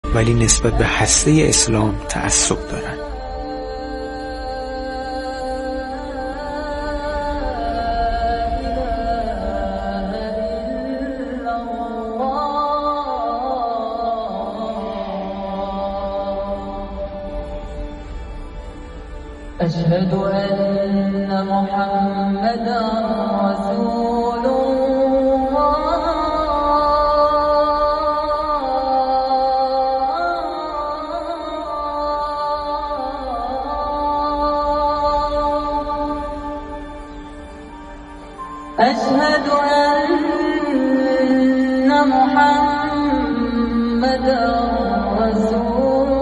ولی نسبت به هسته اسلام تعصب دارن. أشهد أن محمدا رسول الله. أشهد أن محمدا رسول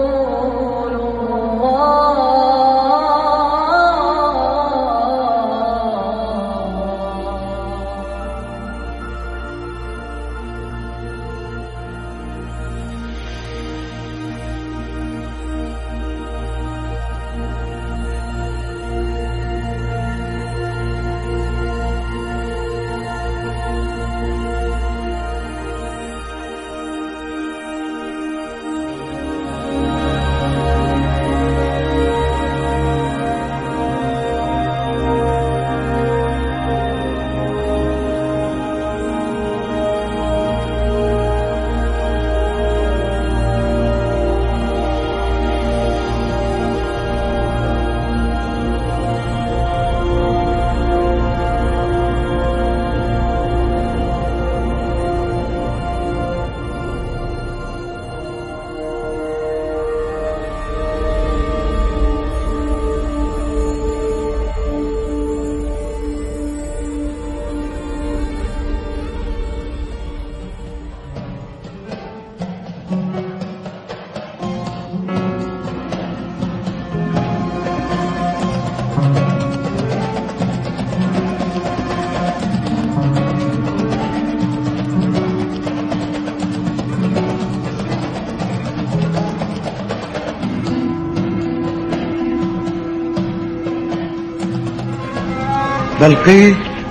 بلقيس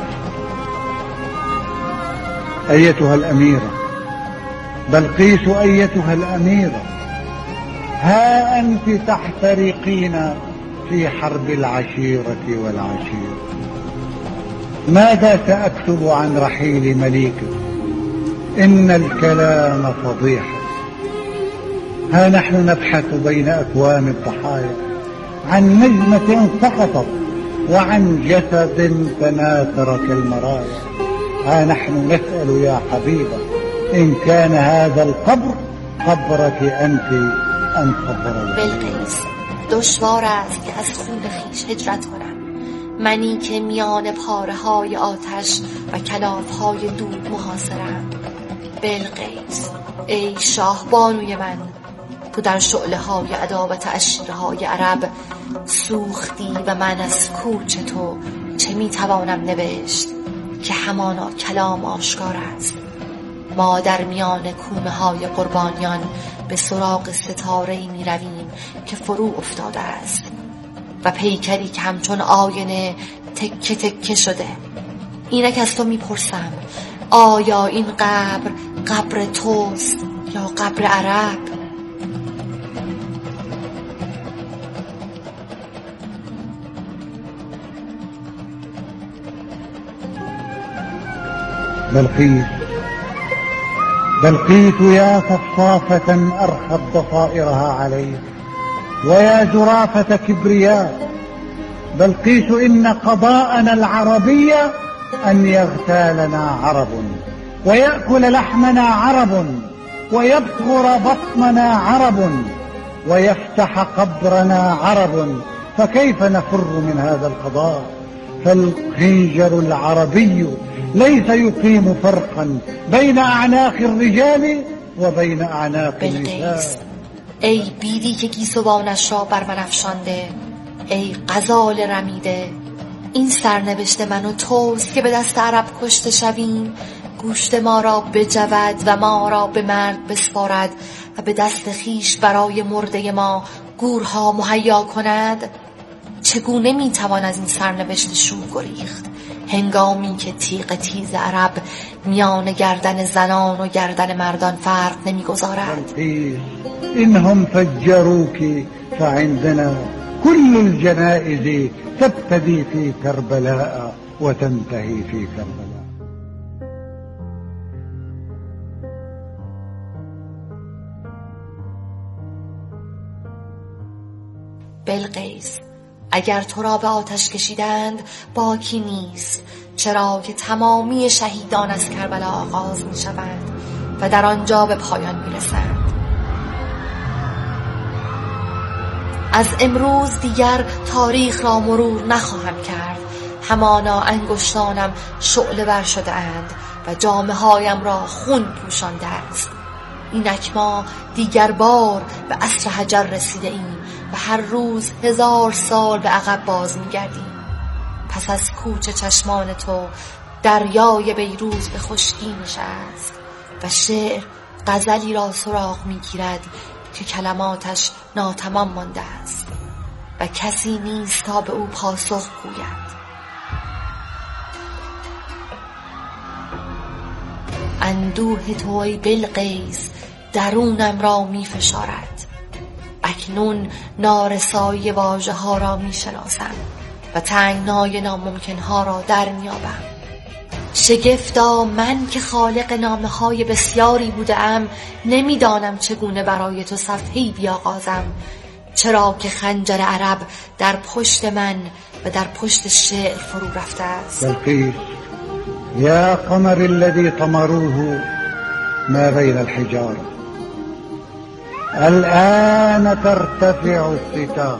أيتها الأميرة، بلقيس أيتها الأميرة، ها أنت تحترقين في حرب العشيرة والعشيرة. ماذا سأكتب عن رحيل مليكك؟ إن الكلام فضيحة. ها نحن نبحث بين أكوام الضحايا عن نجمة سقطت وعن جسد تناثر كالمرايا. ها نحن نسأل يا حبيبة إن كان هذا القبر قبرك أنت أم قبر بلقیس، دشوار است که از خون خویش هجرت کنم، منی که میان پاره های آتش و کلاف های دود محاصرم. بلقیس، ای شاه بانوی من، تو در شعله های عداوت اشیره های عرب سوختی و من از کوچ تو چه میتوانم نوشت که همانا کلام آشکار است. ما در میان کومه های قربانیان به سراغ ستاره‌ای می رویم که فرو افتاده است و پیکری که همچون آینه تکه تکه شده. اینک از تو می پرسم آیا این قبر توست یا قبر عرب؟ بلقيس يا صفافة أرخت ضفائرها عليك، ويا زرافة كبرياء. بلقيس إن قضاءنا العربي أن يغتالنا عرب ويأكل لحمنا عرب ويبخر بطننا عرب ويفتح قبرنا عرب، فكيف نفر من هذا القضاء؟ فالخنجر العربي ليس يقيم فرقا بين أعناق الرجال و بین اعناق النساء. ای بیدی که گیسوانش را بر من افشانده، ای غزال رمیده، این سرنوشت من و توست که به دست عرب کشته شویم، گوشت ما را بجود و ما را به مرد بسپارد و به دست خیش برای مرده ما گورها مهیا کند. چگونه میتوان از این سرنوشت شوم گریخت؟ هنگامی که تیغ تیز عرب میان گردن زنان و گردن مردان فرق نمیگذارد. إنهم فجروك فعندنا كل الجنائز تبتدي في كربلاء وتنتهي في كربلاء. بلقیس، اگر تو را به آتش کشیدند باکی نیست، چرا که تمامی شهیدان از کربلا آغاز می شوند و در آنجا به پایان می رسند. از امروز دیگر تاریخ را مرور نخواهم کرد، همانا انگشتانم شعله ور شده اند و جامه هایم را خون پوشانده است. اینک ما دیگر بار به عصر حجر رسیده ایم و هر روز 1000 سال به عقب باز می گردیم. پس از کوچ چشمان تو دریای بیروز به خشکی نشست و شعر غزلی را سراغ می گیرد که کلماتش ناتمام مانده است و کسی نیست تا به او پاسخ گوید. اندوه تو ای بلقیس درونم را می فشارد. اکنون نارسایی واژه ها را می شناسم و تنگنای ناممکن ها را در می یابم. شگفتا من که خالق نامه های بسیاری بودم نمیدانم چگونه برای تو صفحه‌ای بیاغازم، چرا که خنجر عرب در پشت من و در پشت شعر فرو رفته است. بلقیس یا قمر الذي طمروه ما بين الحجار الآن ترتفع الستار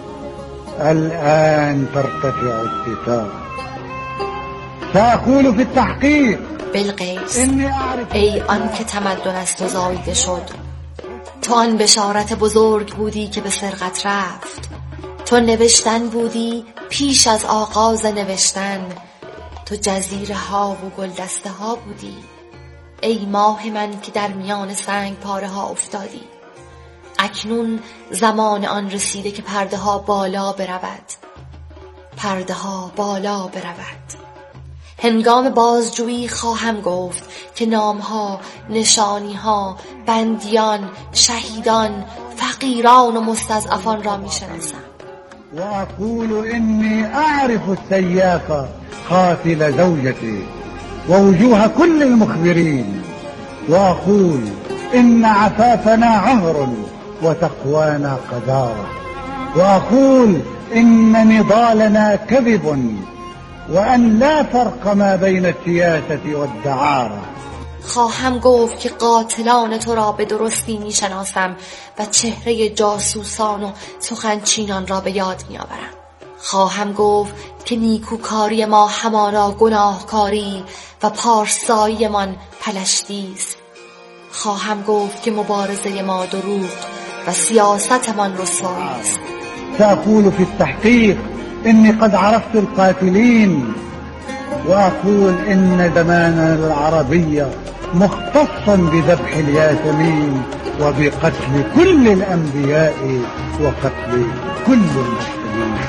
الآن ترتفع الستار سأقول في التحقيق. بلقیس، ای آن که تمدن از تو زایده شد، تو آن بشارت بزرگ بودی که به سرقت رفت، تو نوشتن بودی پیش از آغاز نوشتن، تو جزیره ها و گلدسته ها بودی. ای ماه من که در میان سنگ پاره ها افتادی، اکنون زمان آن رسیده که پرده ها بالا برود، پرده ها بالا برود. هنگام بازجویی خواهم گفت که نامها، نشانیها، بندیان، شهیدان، فقیران و مستضعفان را می شناسم. و اقول انی اعرف السیاف قاتل زوجتی و وجوه كل المخبرین و اقول ان عفافنا عهر و تقوانا قدارة و اقول ان نضالنا كذب وأن لا فرق ما بين السياسة والدعارة. خواهم گفت که قاتلان تو را به درستی می شناسم و چهره جاسوسان و سخنچینان را به یاد می آورم. خواهم گفت که نیکوکاری ما همانا گناهکاری و پارسایی من پلشتی است. خواهم گفت که مبارزه ما دروغ و سیاست من رسوایی است. سأقول في التحقيق إني قد عرفت القاتلين وأقول إن زماننا العربي مختصا بذبح الياسمين وبقتل كل الأنبياء وقتل كل المسلمين.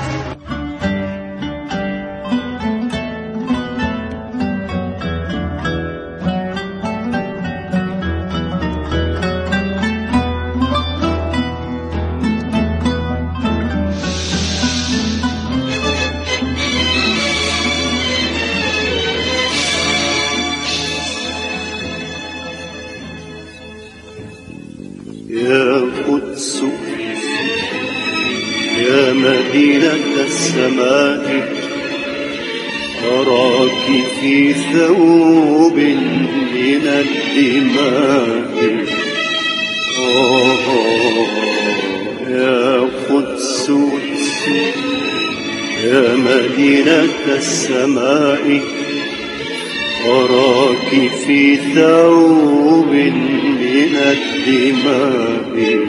يا قدس يا مدينة السماء أراك في ثوب من الدماء. يا قدس يا مدينة السماء أراك في ثوب من الدماء.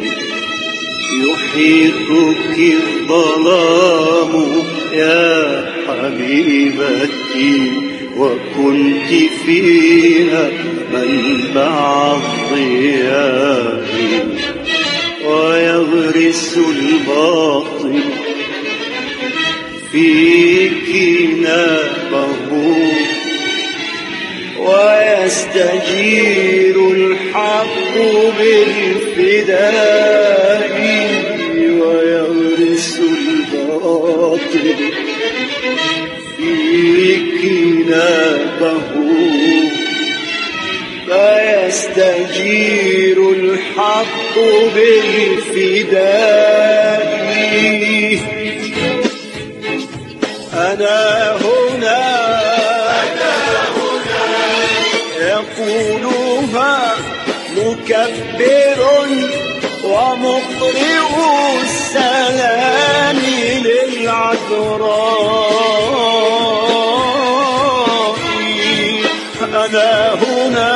يحيطك الظلام يا حبيبتي وكنت فيها منبع الضياء. ويغرس الباطل فيك نابه ويستجير الحق بالفداء ويغرس الباطل في كنابه فيستجير الحق بالفداء أنا هنا يقولها مكبر ومقرئ السلام للعذراء أنا هنا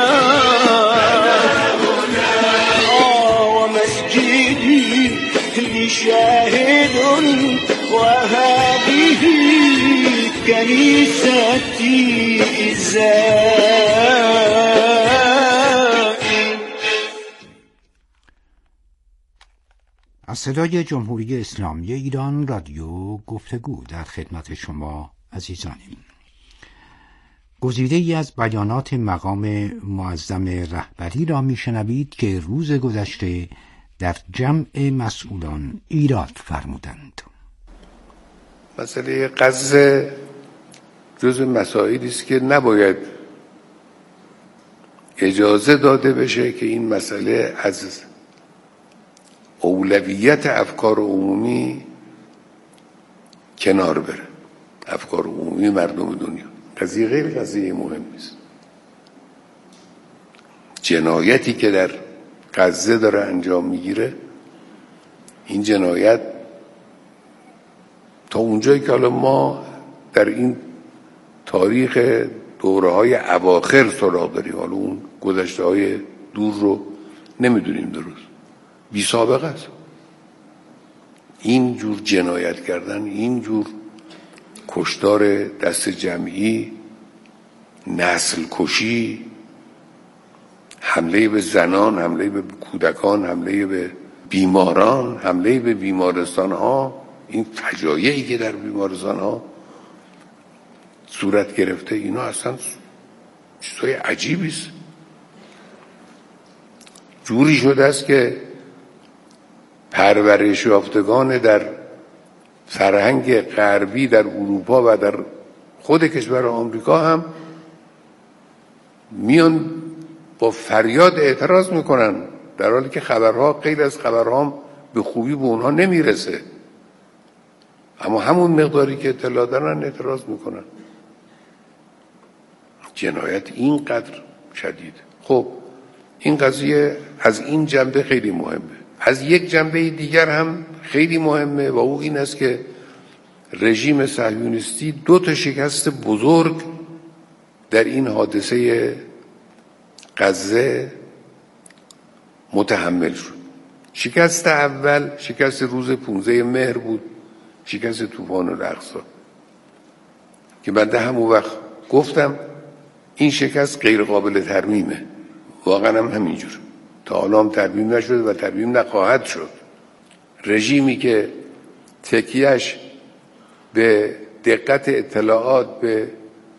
ومسجدي لشاهد وهذه كنيستي از صدای جمهوری اسلامی ایران رادیو گفتگو در خدمت شما عزیزانیم. گزیده‌ای از بیانات مقام معظم رهبری را میشنوید که روز گذشته در جمع مسئولان ایراد فرمودند. مسئله غزه جزو مسائلی است که نباید اجازه داده بشه که این مسئله از اولویت افکار عمومی کنار بره. افکار عمومی مردم دنیا قضیه غیر قضیه مهمی است. جنایتی که در غزه داره انجام میگیره، این جنایت تا اونجایی که حالا ما در این تاریخ دوره‌های اواخر سراغ داریم، حالا اون گذشته‌های دور رو نمیدونیم درست، بی سابقه است. این جور جنایت کردن، این جور کشتار دست جمعی، نسل کشی، حمله به زنان، حمله به کودکان، حمله به بیماران، حمله به بیمارستان ها، این فجایعی که در بیمارستان ها صورت گرفته، اینا اصلا چیزای عجیبی است. جوری شده است که پرورش یافتگان در فرهنگ غربی در اروپا و در خود کشور آمریکا هم میان با فریاد اعتراض میکنن، در حالی که خبرها غیر از خبرها به خوبی به اونها نمیرسه، اما همون مقداری که اطلاع دارن اعتراض میکنن. جنایت اینقدر شدید. خب این قضیه از این جنبه خیلی مهمه. از یک جنبه دیگر هم خیلی مهمه و او این است که رژیم صهیونیستی 2 شکست بزرگ در این حادثه غزه متحمل شد. شکست اول شکست روز 15 مهر بود، شکست طوفان الاقصی، که بنده همون وقت گفتم این شکست غیر قابل ترمیمه. واقعا هم همینجور، تا حالا هم ترمیم نشده و ترمیم نخواهد شد. رژیمی که تکیهش به دقت اطلاعات، به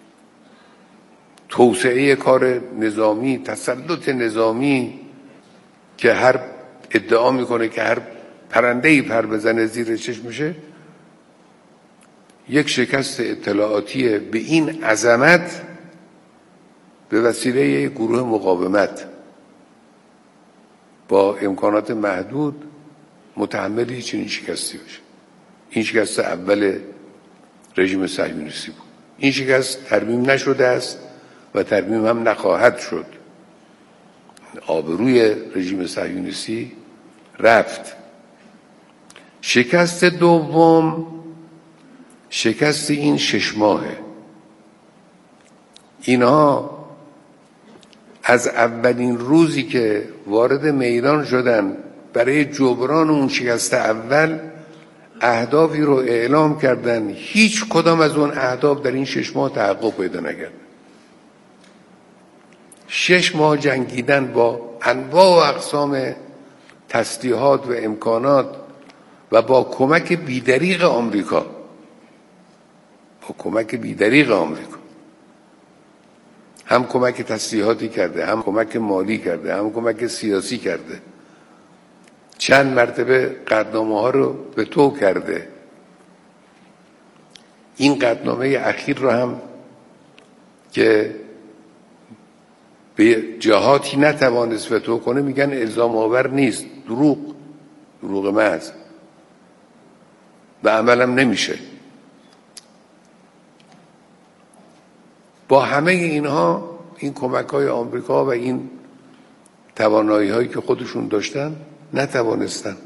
توسعه کار نظامی، تسلط نظامی، که هر ادعا میکنه که هر پرنده‌ای پر بزنه زیر چشمشه، یک شکست اطلاعاتی به این عظمت به وسیله گروه مقاومت با امکانات محدود متحمل چنین شکستی بشه. این شکست اول رژیم صهیونیستی بود. این شکست ترمیم نشده است و ترمیم هم نخواهد شد. آبروی رژیم صهیونیستی رفت. شکست دوم شکست این 6 ماهه. اینها از اولین روزی که وارد میدان شدن برای جبران اون شکست اول اهدافی رو اعلام کردن. هیچ کدام از اون اهداف در این 6 ماه تحقق پیدا نکرد. 6 ماه جنگیدن با انواع و اقسام تسلیحات و امکانات و با کمک بیدریغ آمریکا. هم کمک تسلیحاتی کرده، هم کمک مالی کرده، هم کمک سیاسی کرده. چند مرتبه قطعنامه ها رو به تو کرده. این قطعنامه اخیر رو هم که به جهاتی نتوانست وتو کنه میگن الزام آور نیست، دروغ محض و عملم نمیشه. با همه اینها این کمک های آمریکا و این توانایی هایی که خودشون داشتن نتوانستن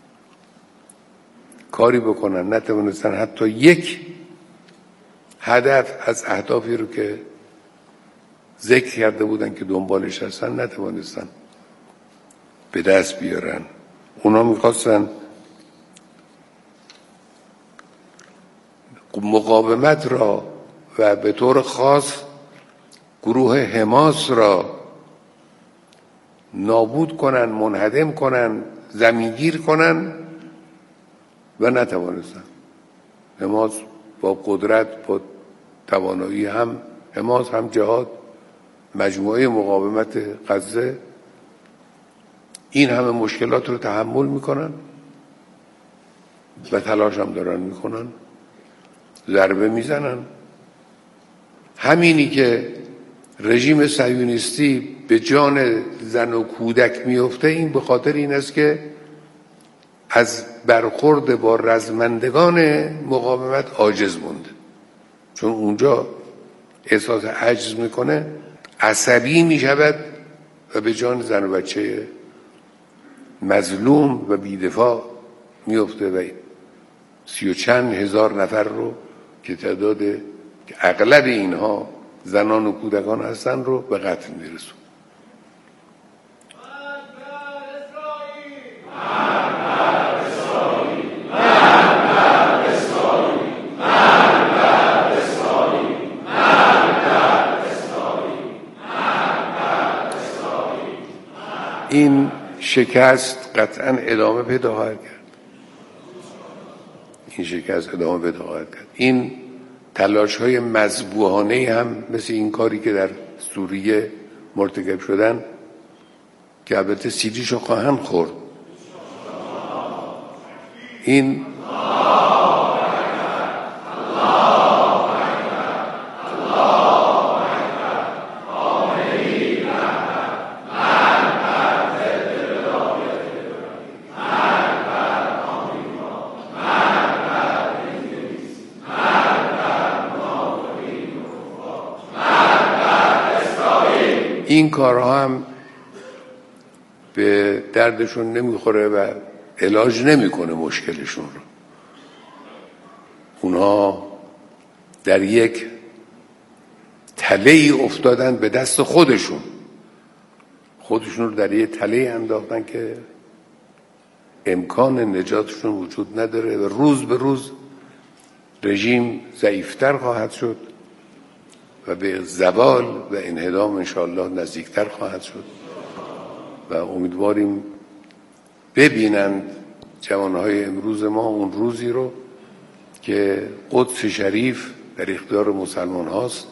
کاری بکنن، نتوانستن حتی یک هدف از اهدافی رو که ذکر کرده بودن که دنبالش هستن نتوانستن به دست بیارن. اونا میخواستن مقاومت را و به طور خاص گروه حماس را نابود کنن، منهدم کنن، زمینگیر کنن و نتوانستن. حماس با قدرت، با توانایی هم حماس هم جهاد، مجموعه مقاومت غزه این همه مشکلات رو تحمل میکنن و تلاش هم دارن میکنن، ضربه میزنن. همینی که رژیم صهیونیستی به جان زن و کودک میفته این به خاطر این است که از برخورد با رزمندگان مقاومت عاجز مونده، چون اونجا احساس عجز میکنه، عصبی میشود و به جان زن و بچه مظلوم و بیدفاع میفته و 30 و چند هزار نفر رو که تعداد که اغلب اینها زنان و کودکان هستن رو به قتل میرسون. این شکست قطعا ادامه پیدا خواهد کرد. این تلاش های مذبوحانه هم مثل این کاری که در سوریه مرتکب شدن که البته سیریشو خواهند خورد. این این کارها هم به دردشون نمیخوره و علاج نمیکنه مشکلشون رو. اونها در یک تله افتادن به دست خودشون رو در یک تله انداختن که امکان نجاتشون وجود نداره و روز به روز رژیم ضعیفتر خواهد شد و به زوال و انهدام انشاءالله نزدیکتر خواهد شد و امیدواریم ببینند جوانهای امروز ما اون روزی رو که قدس شریف در اختیار مسلمان هاست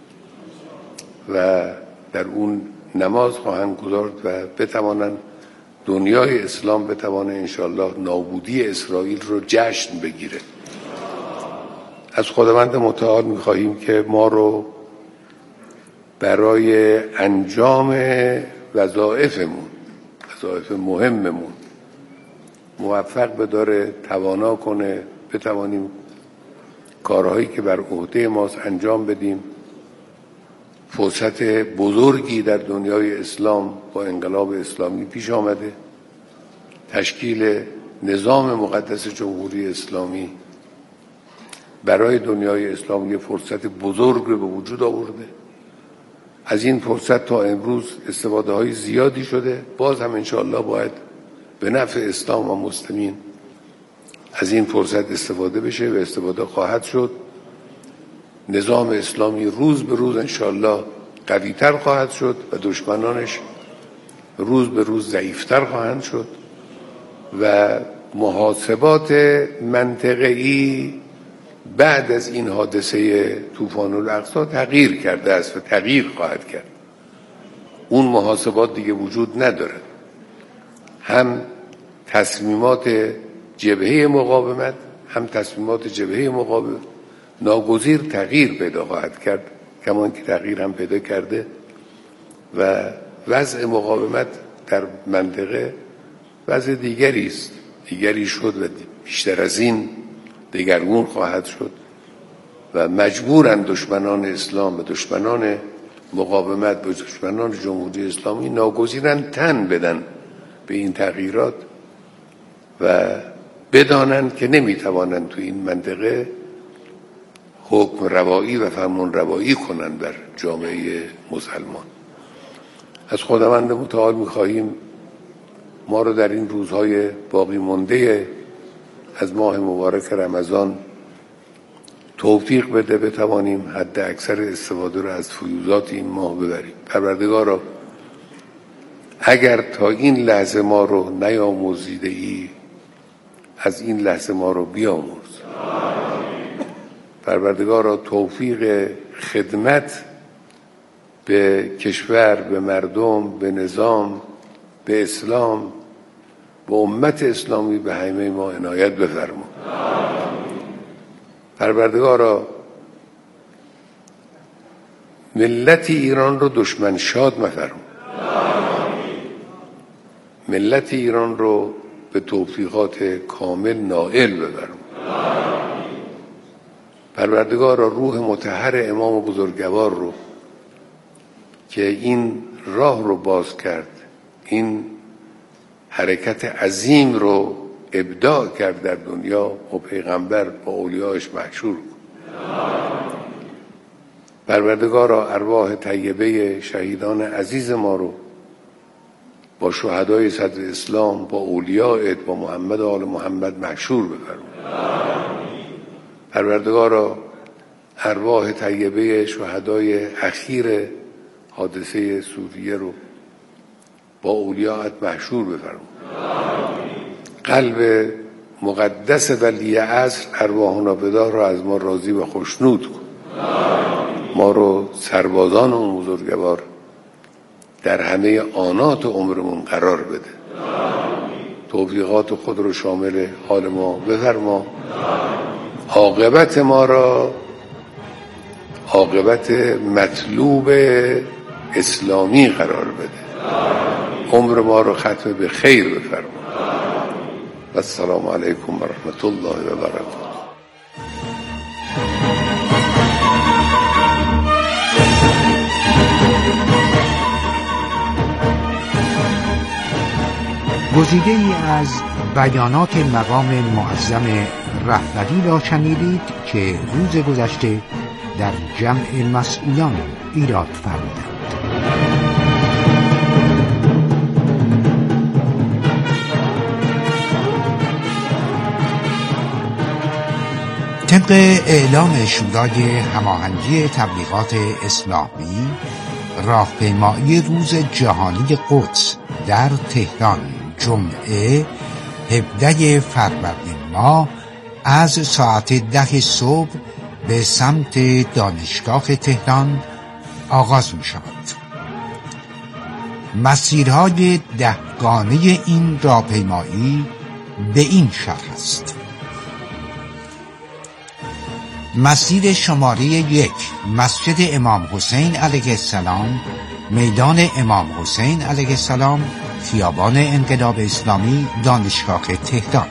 و در اون نماز خواهند گذارد و بتوانند دنیای اسلام بتوانه انشاءالله نابودی اسرائیل رو جشن بگیره. از خداوند متعال می‌خواهیم که ما رو برای انجام وظایف مهممون موفق بداره، توانا کنه، بتوانیم کارهایی که بر عهده ماست انجام بدیم. فرصت بزرگی در دنیای اسلام با انقلاب اسلامی پیش آمده. تشکیل نظام مقدس جمهوری اسلامی برای دنیای اسلام یه فرصت بزرگ رو به وجود آورده. از این فرصت تا امروز استفاده های زیادی شده. باز هم انشاءالله باید به نفع اسلام و مسلمین از این فرصت استفاده بشه و استفاده خواهد شد. نظام اسلامی روز به روز انشاءالله قوی‌تر خواهد شد و دشمنانش روز به روز ضعیف‌تر خواهند شد و محاسبات منطقه‌ای بعد از این حادثه طوفان الاقصی تغییر کرده است و تغییر خواهد کرد. اون محاسبات دیگه وجود نداره. هم تصمیمات جبهه مقاومت هم تصمیمات جبهه مقابل ناگزیر تغییر پیدا خواهد کرد، کمان که تغییر هم پیدا کرده و وضع مقاومت در منطقه وضع دیگری شد و بیشتر از این دگرگون خواهد شد و مجبورند دشمنان اسلام و دشمنان مقاومت و دشمنان جمهوری اسلامی ناگزیرن تن بدن به این تغییرات و بدانند که نمیتوانند تو این منطقه حکم روایی و فرمان روایی کنند در جامعه مسلمان. از خداوند متعال می‌خواهیم ما رو در این روزهای باقی مانده از ماه مبارک رمضان توفیق بده بتوانیم حد اکثر استفاده رو از فیوضات این ماه ببریم. پروردگارا اگر تا این لحظه ما رو نیاموزیده ای از این لحظه ما رو بیاموز. پروردگارا توفیق خدمت به کشور، به مردم، به نظام، به اسلام، به امت اسلامی به همه ما عنایت بفرما. پروردگارا ملت ایران رو دشمن شاد مفرما. ملت ایران رو به توفیقات کامل نائل بفرما. پروردگارا روح مطهر امام بزرگوار رو که این راه رو باز کرد، این حرکت عظیم رو ابداع کرد در دنیا و پیغمبر با اولیاءش محشور کن. پروردگارا ارواح طیبه شهیدان عزیز ما رو با شهدای صدر اسلام، با اولیاءت، با محمد و آل محمد محشور بفرما. پروردگارا ارواح طیبه شهدای اخیر حادثه سوریه رو با اولیاءت محشور بفرما. قلب مقدس ولی عصر ارواحنا بدار را از ما راضی و خوشنود کن. ما رو سربازان اون بزرگوار در همه آنات عمرمون قرار بده. توفیقات خود رو شامل حال ما بفرما. عاقبت ما را عاقبت مطلوب اسلامی قرار بده. عمر ما رو ختم به خیر بفرما. و السلام علیکم و رحمت الله و برکاته. گزیده‌ای از بیانات مقام معظم رهبری را شنیدید که روز گذشته در جمع مسئولان ایراد فرمودند. طبق اعلام شورای هماهنگی تبلیغات اسلامی، راهپیمایی روز جهانی قدس در تهران جمعه 17 فروردین ماه از ساعت 10 صبح به سمت دانشگاه تهران آغاز می شود. مسیرهای 10 گانه این راهپیمایی به این شرح است: مسیر شماره 1 مسجد امام حسین علیه السلام، میدان امام حسین علیه السلام، خیابان انقلاب اسلامی، دانشگاه تهران.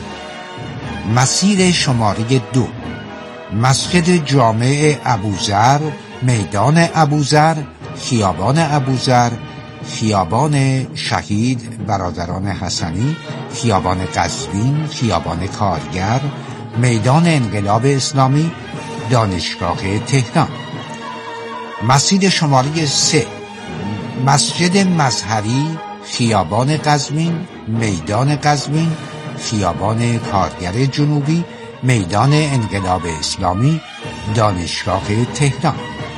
مسیر شماره 2 مسجد جامع ابوذر، میدان ابوذر، خیابان ابوذر، خیابان شهید برادران حسنی، خیابان قزوین، خیابان کارگر، میدان انقلاب اسلامی، دانشگاه تهران. مسیر شماره 3 مسجد مظهری، خیابان قزوین، میدان قزوین، خیابان کارگر جنوبی، میدان انقلاب اسلامی، دانشگاه تهران.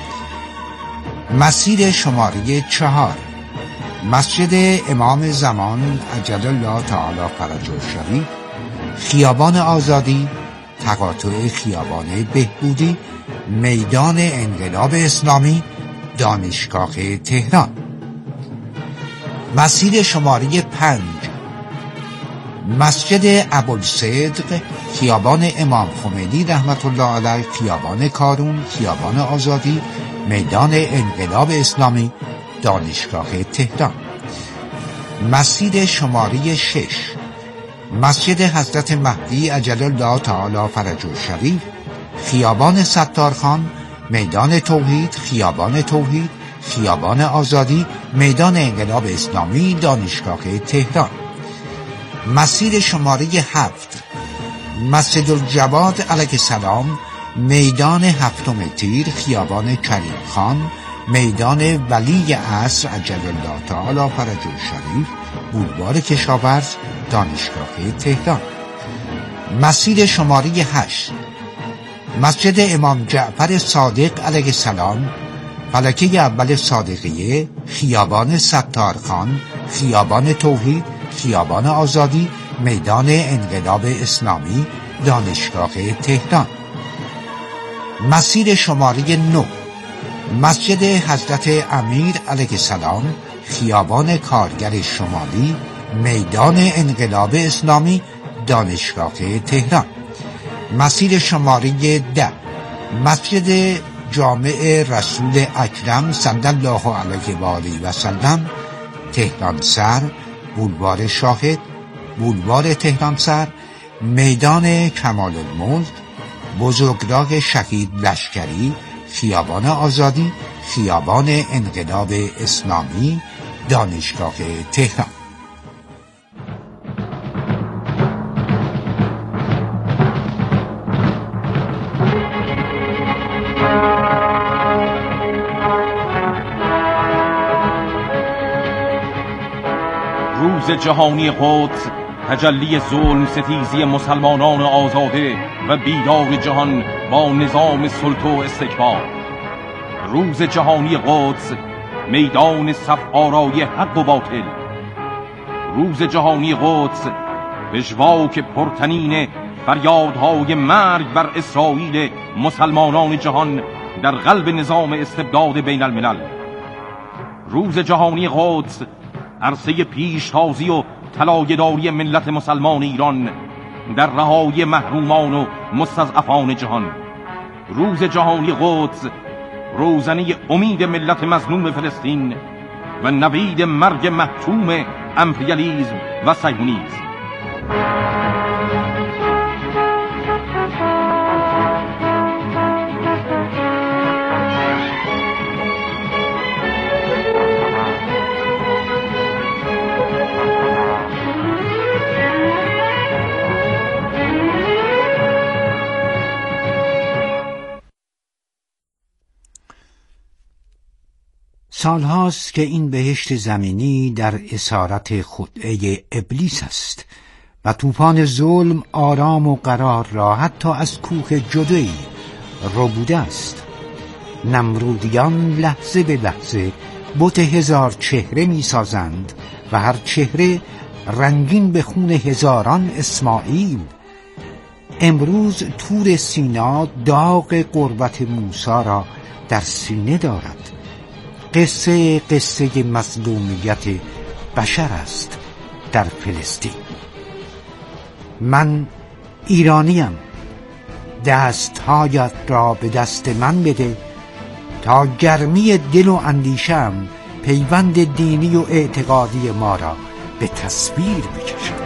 مسیر شماره 4 مسجد امام زمان عجل الله تعالی فرجه الشریف، خیابان آزادی، تقاطع خیابان بهبودی، میدان انقلاب اسلامی، دانشگاه تهران. مسیر شماره 5 مسجد ابوالصدق، خیابان امام خمینی رحمت الله علیه، خیابان کارون، خیابان آزادی، میدان انقلاب اسلامی، دانشگاه تهران. مسیر شماره 6 مسجد حضرت مهدی عجل الله تعالی فرجه الشریف، خیابان ستارخان، میدان توحید، خیابان توحید، خیابان آزادی، میدان انقلاب اسلامی، دانشگاه تهران. مسیر شماره 7 مسجد الجواد علیه السلام، میدان هفتم تیر، خیابان کریم خان، میدان ولی عصر عجل الله تعالی فرجه الشریف، بولوار کشاورز، دانشگاه تهران. مسیر شماره 8 مسجد امام جعفر صادق علیه السلام، فلکه اول صادقیه، خیابان ستارخان، خیابان توحید، خیابان آزادی، میدان انقلاب اسلامی، دانشگاه تهران. مسیر شماره 9 مسجد حضرت امیر علیه السلام، خیابان کارگر شمالی، میدان انقلاب اسلامی، دانشگاه تهران. مسیر شماره 10 مسجد جامع رسول اکرم صلی الله علیه و آله و سلم، تهران سر، بولوار شاهد، بولوار تهران سر، میدان کمال الملک، بزرگراه شهید لشکری، خیابان آزادی، خیابان انقلاب اسلامی، دانشگاه تهران. روز جهانی قدس، تجلی ظلم ستیزی مسلمانان آزاده و بیدار جهان با نظام سلطه و استکبار. روز جهانی قدس، میدان صف آرای حق و باطل. روز جهانی قدس، پژواک پرتنین فریادهای مرگ بر اسرائیل مسلمانان جهان در قلب نظام استبداد بین الملل. روز جهانی قدس، عرصه پیشتازی و طلایه‌داری ملت مسلمان ایران در رهایی محرومان و مستضعفان جهان. روز جهانی قدس، روزنه امید ملت مظلوم فلسطین و نوید مرگ محتوم امپریالیسم و صهیونیسم. سالهاست که این بهشت زمینی در اسارت خدعه ابلیس است و طوفان ظلم آرام و قرار را حتی از کوه جدوی ربوده است. نمرودیان لحظه به لحظه بت هزار چهره می سازند و هر چهره رنگین به خون هزاران اسماعیل. امروز طور سینا داغ قربت موسی را در سینه دارد. قصه مظلومیت بشر است در فلسطین. من ایرانیم، دستهایت را به دست من بده تا گرمی دل و اندیشم پیوند دینی و اعتقادی ما را به تصویر بکشد.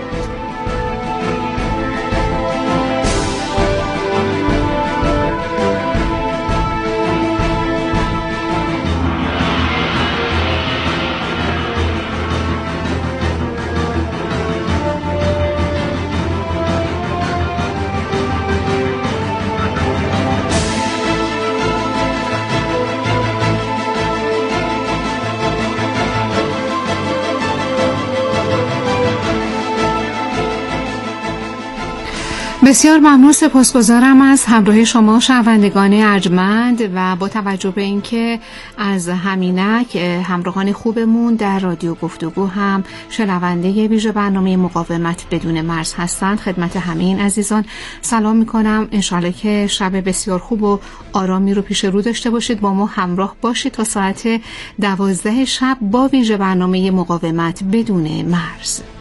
بسیار ممنون، سپاسگزارم از همراهی شما شنوندگان ارجمند و با توجه به اینکه از همینک همراهان خوبمون در رادیو گفتگو هم شنونده ویژه برنامه مقاومت بدون مرز هستند، خدمت همه این عزیزان سلام میکنم. انشالله که شب بسیار خوب و آرامی رو پیش رو داشته باشید. با ما همراه باشید تا ساعت 12 شب با ویژه برنامه مقاومت بدون مرز.